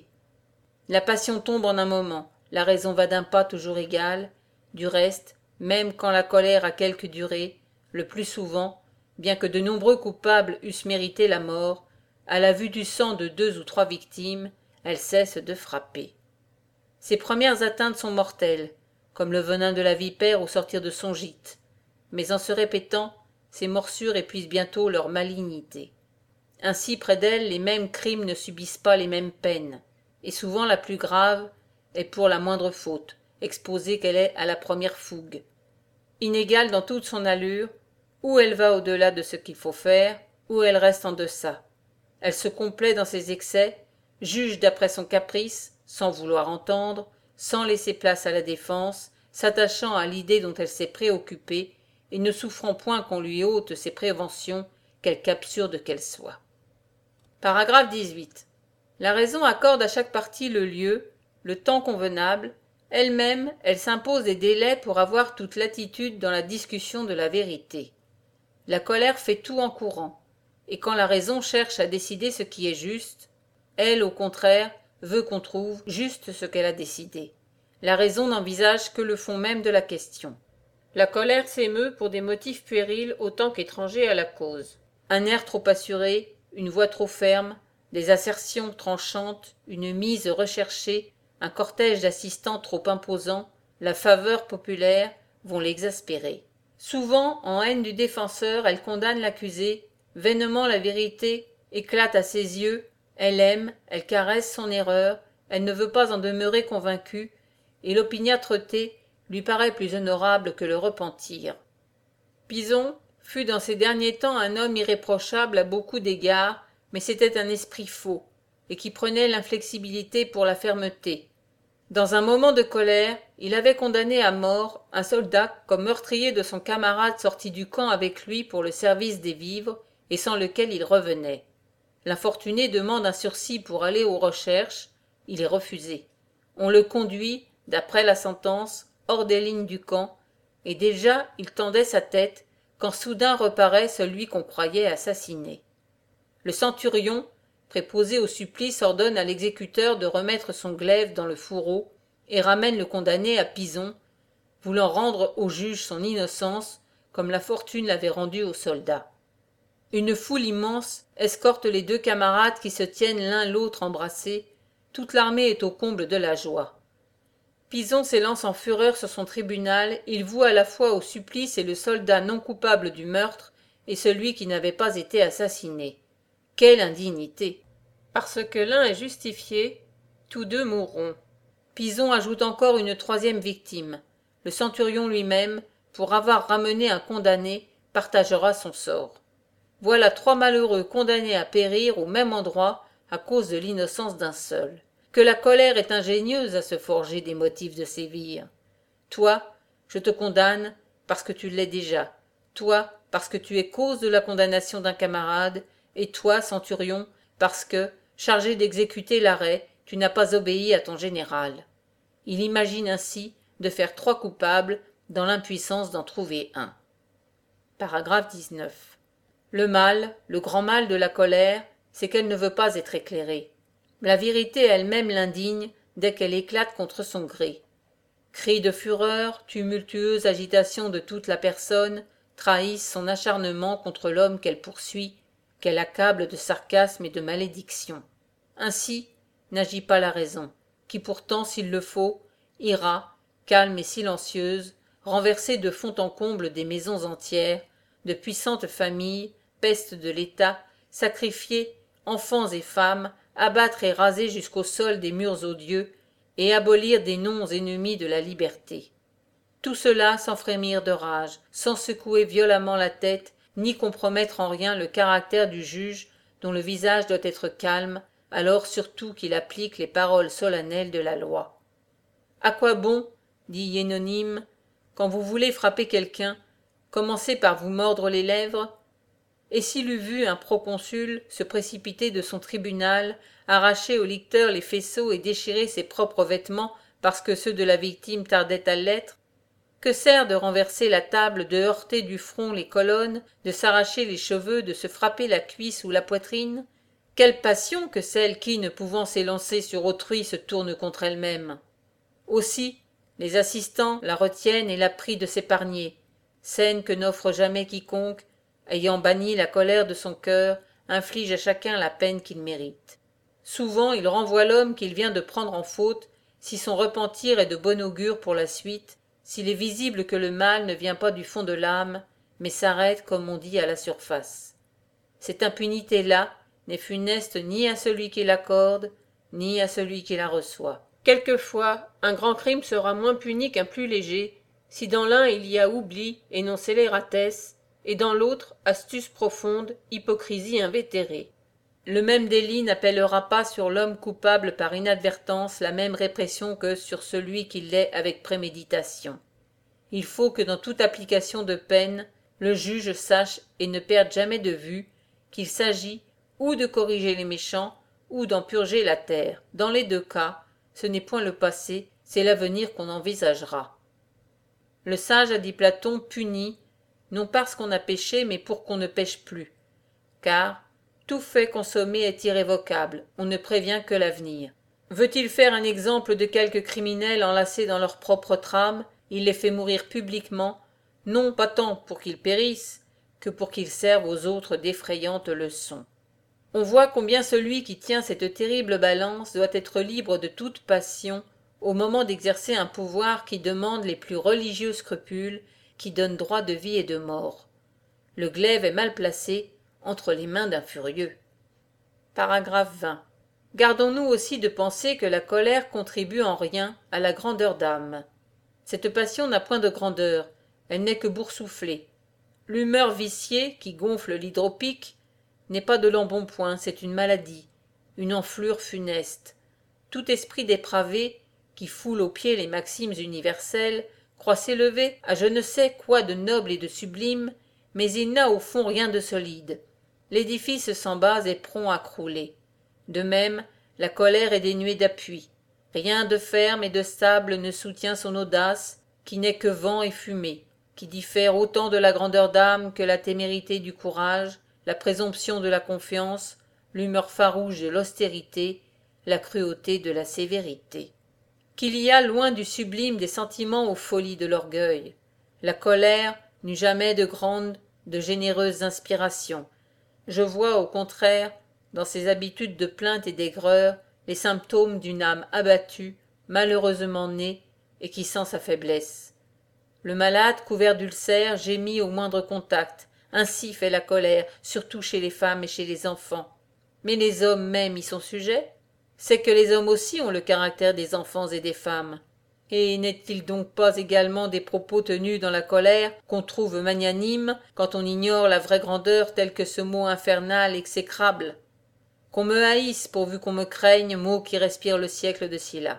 La passion tombe en un moment, la raison va d'un pas toujours égal. Du reste, même quand la colère a quelque durée, le plus souvent, bien que de nombreux coupables eussent mérité la mort, à la vue du sang de 2 ou 3 victimes, elle cesse de frapper. Ses premières atteintes sont mortelles, comme le venin de la vipère au sortir de son gîte. mais en se répétant, ces morsures épuisent bientôt leur malignité. Ainsi, près d'elle, les mêmes crimes ne subissent pas les mêmes peines, et souvent la plus grave est pour la moindre faute, exposée qu'elle est à la première fougue. Inégale dans toute son allure, ou elle va au-delà de ce qu'il faut faire, ou elle reste en deçà. Elle se complaît dans ses excès, juge d'après son caprice, sans vouloir entendre, sans laisser place à la défense, s'attachant à l'idée dont elle s'est préoccupée, et ne souffrant point qu'on lui ôte ses préventions, quelque absurde qu'elles soient. Paragraphe 18. La raison accorde à chaque partie le lieu, le temps convenable, elle-même, elle s'impose des délais pour avoir toute latitude dans la discussion de la vérité. La colère fait tout en courant, et quand la raison cherche à décider ce qui est juste, elle, au contraire, veut qu'on trouve juste ce qu'elle a décidé. La raison n'envisage que le fond même de la question. La colère s'émeut pour des motifs puérils autant qu'étrangers à la cause. Un air trop assuré, une voix trop ferme, des assertions tranchantes, une mise recherchée, un cortège d'assistants trop imposants, la faveur populaire vont l'exaspérer. Souvent, en haine du défenseur, elle condamne l'accusé, vainement la vérité éclate à ses yeux, elle aime, elle caresse son erreur, elle ne veut pas en demeurer convaincue, et l'opiniâtreté lui paraît plus honorable que le repentir. Pison fut dans ces derniers temps un homme irréprochable à beaucoup d'égards, mais c'était un esprit faux, et qui prenait l'inflexibilité pour la fermeté. Dans un moment de colère, il avait condamné à mort un soldat comme meurtrier de son camarade sorti du camp avec lui pour le service des vivres, et sans lequel il revenait. L'infortuné demande un sursis pour aller aux recherches, il est refusé. On le conduit, d'après la sentence, hors des lignes du camp, et déjà il tendait sa tête, quand soudain reparaît celui qu'on croyait assassiné. Le centurion, préposé au supplice, ordonne à l'exécuteur de remettre son glaive dans le fourreau et ramène le condamné à Pison, voulant rendre au juge son innocence, comme la fortune l'avait rendue au soldat. Une foule immense escorte les deux camarades qui se tiennent l'un l'autre embrassés. Toute l'armée est au comble de la joie. Pison s'élance en fureur sur son tribunal, il voue à la fois au supplice et le soldat non coupable du meurtre et celui qui n'avait pas été assassiné. Quelle indignité! Parce que l'un est justifié, tous deux mourront. Pison ajoute encore une troisième victime. Le centurion lui-même, pour avoir ramené un condamné, partagera son sort. Voilà trois malheureux condamnés à périr au même endroit à cause de l'innocence d'un seul. Que la colère est ingénieuse à se forger des motifs de sévir. Toi, je te condamne parce que tu l'es déjà. Toi, parce que tu es cause de la condamnation d'un camarade. Et toi, centurion, parce que, chargé d'exécuter l'arrêt, tu n'as pas obéi à ton général. Il imagine ainsi de faire trois coupables dans l'impuissance d'en trouver un. Paragraphe 19. Le mal, le grand mal de la colère, c'est qu'elle ne veut pas être éclairée. La vérité elle-même l'indigne dès qu'elle éclate contre son gré. Cris de fureur, tumultueuse agitation de toute la personne trahissent son acharnement contre l'homme qu'elle poursuit, qu'elle accable de sarcasme et de malédiction. Ainsi n'agit pas la raison, qui pourtant, s'il le faut, ira, calme et silencieuse, renverser de fond en comble des maisons entières, de puissantes familles, peste de l'État, sacrifier enfants et femmes, abattre et raser jusqu'au sol des murs odieux, et abolir des noms ennemis de la liberté. Tout cela sans frémir de rage, sans secouer violemment la tête, ni compromettre en rien le caractère du juge dont le visage doit être calme, alors surtout qu'il applique les paroles solennelles de la loi. À quoi bon, dit Hieronime, quand vous voulez frapper quelqu'un, commencez par vous mordre les lèvres? Et s'il eût vu un proconsul se précipiter de son tribunal, arracher au licteur les faisceaux et déchirer ses propres vêtements parce que ceux de la victime tardaient à l'être, que sert de renverser la table, de heurter du front les colonnes, de s'arracher les cheveux, de se frapper la cuisse ou la poitrine? Quelle passion que celle qui, ne pouvant s'élancer sur autrui, se tourne contre elle-même! Aussi, les assistants la retiennent et la prient de s'épargner, scène que n'offre jamais quiconque, ayant banni la colère de son cœur, inflige à chacun la peine qu'il mérite. Souvent il renvoie l'homme qu'il vient de prendre en faute, si son repentir est de bon augure pour la suite, s'il est visible que le mal ne vient pas du fond de l'âme, mais s'arrête, comme on dit, à la surface. Cette impunité-là n'est funeste ni à celui qui l'accorde, ni à celui qui la reçoit. Quelquefois, un grand crime sera moins puni qu'un plus léger, si dans l'un il y a oubli et non scélératesse, et dans l'autre astuce profonde, hypocrisie invétérée. Le même délit n'appellera pas sur l'homme coupable par inadvertance la même répression que sur celui qui l'est avec préméditation. Il faut que dans toute application de peine, le juge sache et ne perde jamais de vue qu'il s'agit ou de corriger les méchants ou d'en purger la terre. Dans les deux cas, ce n'est point le passé, c'est l'avenir qu'on envisagera. Le sage, a dit Platon, punit, non parce qu'on a péché, mais pour qu'on ne pêche plus. Car tout fait consommé est irrévocable, on ne prévient que l'avenir. Veut-il faire un exemple de quelques criminels enlacés dans leur propre trame, il les fait mourir publiquement, non pas tant pour qu'ils périssent, que pour qu'ils servent aux autres d'effrayantes leçons. On voit combien celui qui tient cette terrible balance doit être libre de toute passion au moment d'exercer un pouvoir qui demande les plus religieux scrupules, qui donne droit de vie et de mort. Le glaive est mal placé entre les mains d'un furieux. Paragraphe 20. Gardons-nous aussi de penser que la colère contribue en rien à la grandeur d'âme. Cette passion n'a point de grandeur, elle n'est que boursouflée. L'humeur viciée, qui gonfle l'hydropique, n'est pas de l'embonpoint, c'est une maladie, une enflure funeste. Tout esprit dépravé, qui foule aux pieds les maximes universelles, croit s'élever à je ne sais quoi de noble et de sublime, mais il n'a au fond rien de solide. L'édifice s'embase et prompt à crouler. De même, la colère est dénuée d'appui. Rien de ferme et de stable ne soutient son audace, qui n'est que vent et fumée, qui diffère autant de la grandeur d'âme que la témérité du courage, la présomption de la confiance, l'humeur farouche de l'austérité, la cruauté de la sévérité. Qu'il y a loin du sublime des sentiments aux folies de l'orgueil. La colère n'eut jamais de grandes, de généreuses inspirations. Je vois, au contraire, dans ses habitudes de plainte et d'aigreur, les symptômes d'une âme abattue, malheureusement née, et qui sent sa faiblesse. Le malade, couvert d'ulcères, gémit au moindre contact. Ainsi fait la colère, surtout chez les femmes et chez les enfants. Mais les hommes même y sont sujets. C'est que les hommes aussi ont le caractère des enfants et des femmes. Et n'est-il donc pas également des propos tenus dans la colère qu'on trouve magnanimes quand on ignore la vraie grandeur telle que ce mot infernal exécrable? Qu'on me haïsse pourvu qu'on me craigne, mot qui respire le siècle de Sylla.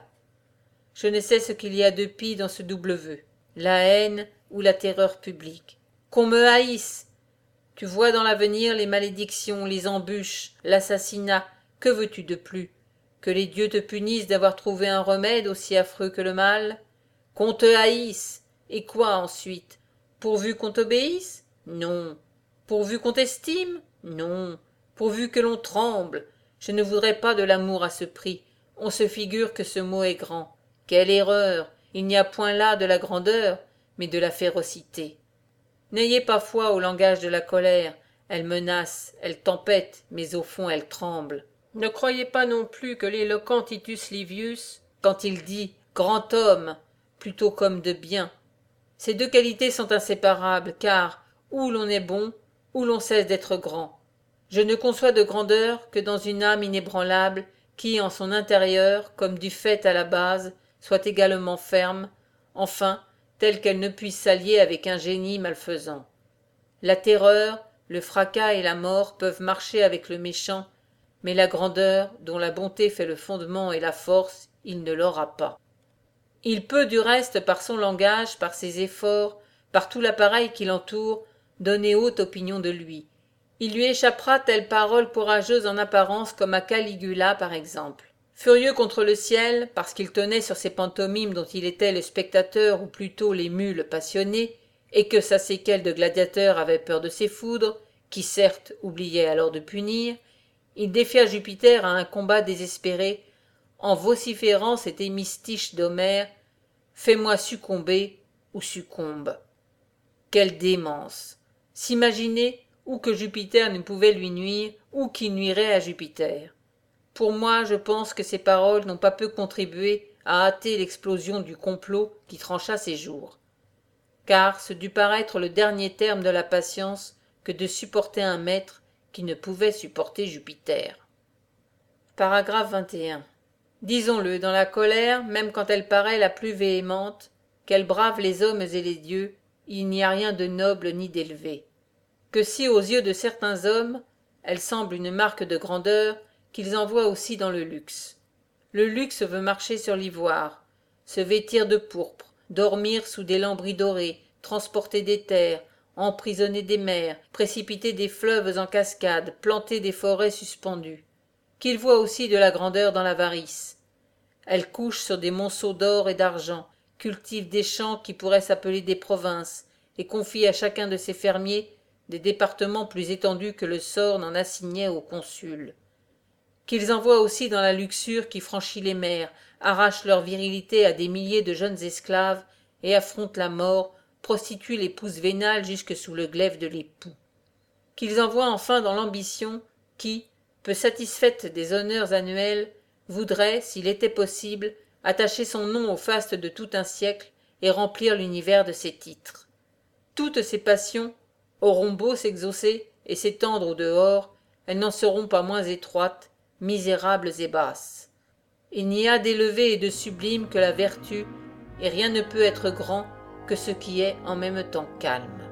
Je ne sais ce qu'il y a de pis dans ce double vœu, la haine ou la terreur publique. Qu'on me haïsse! Tu vois dans l'avenir les malédictions, les embûches, l'assassinat, que veux-tu de plus? Que les dieux te punissent d'avoir trouvé un remède aussi affreux que le mal? Qu'on te haïsse! Et quoi ensuite? Pourvu qu'on t'obéisse? Non. Pourvu qu'on t'estime? Non. Pourvu que l'on tremble? Je ne voudrais pas de l'amour à ce prix. On se figure que ce mot est grand. Quelle erreur! Il n'y a point là de la grandeur, mais de la férocité. N'ayez pas foi au langage de la colère. Elle menace, elle tempête, mais au fond elle tremble. Ne croyez pas non plus que l'éloquent Titus Livius, quand il dit « grand homme », plutôt qu'homme de bien. Ces deux qualités sont inséparables, car ou l'on est bon, ou l'on cesse d'être grand. Je ne conçois de grandeur que dans une âme inébranlable qui, en son intérieur, comme du fait à la base, soit également ferme, enfin, telle qu'elle ne puisse s'allier avec un génie malfaisant. La terreur, le fracas et la mort peuvent marcher avec le méchant, mais la grandeur, dont la bonté fait le fondement et la force, il ne l'aura pas. Il peut du reste, par son langage, par ses efforts, par tout l'appareil qui l'entoure, donner haute opinion de lui. Il lui échappera telle parole courageuse en apparence comme à Caligula par exemple. Furieux contre le ciel, parce qu'il tenait sur ces pantomimes dont il était le spectateur ou plutôt les mules passionnées, et que sa séquelle de gladiateur avait peur de ses foudres, qui certes oubliait alors de punir, il défia Jupiter à un combat désespéré, en vociférant cet hémistiche d'Homère « Fais-moi succomber ou succombe ». Quelle démence! S'imaginer ou que Jupiter ne pouvait lui nuire, ou qu'il nuirait à Jupiter. Pour moi, je pense que ces paroles n'ont pas peu contribué à hâter l'explosion du complot qui trancha ses jours. Car ce dut paraître le dernier terme de la patience que de supporter un maître qui ne pouvait supporter Jupiter. Paragraphe 21. Disons-le, dans la colère, même quand elle paraît la plus véhémente, qu'elle brave les hommes et les dieux, il n'y a rien de noble ni d'élevé. Que si aux yeux de certains hommes, elle semble une marque de grandeur, qu'ils en voient aussi dans le luxe. Le luxe veut marcher sur l'ivoire, se vêtir de pourpre, dormir sous des lambris dorés, transporter des terres, emprisonner des mers, précipiter des fleuves en cascades, planter des forêts suspendues. Qu'il voit aussi de la grandeur dans l'avarice. Elle couche sur des monceaux d'or et d'argent, cultive des champs qui pourraient s'appeler des provinces, et confie à chacun de ses fermiers des départements plus étendus que le sort n'en assignait aux consuls. Qu'ils envoient aussi dans la luxure qui franchit les mers, arrache leur virilité à des milliers de jeunes esclaves et affronte la mort, prostitue l'épouse vénale jusque sous le glaive de l'époux. Qu'ils envoient enfin dans l'ambition qui, peu satisfaite des honneurs annuels, voudrait, s'il était possible, attacher son nom au faste de tout un siècle et remplir l'univers de ses titres. Toutes ces passions auront beau s'exaucer et s'étendre au dehors, elles n'en seront pas moins étroites, misérables et basses. Il n'y a d'élevé et de sublime que la vertu, et rien ne peut être grand que ce qui est en même temps calme.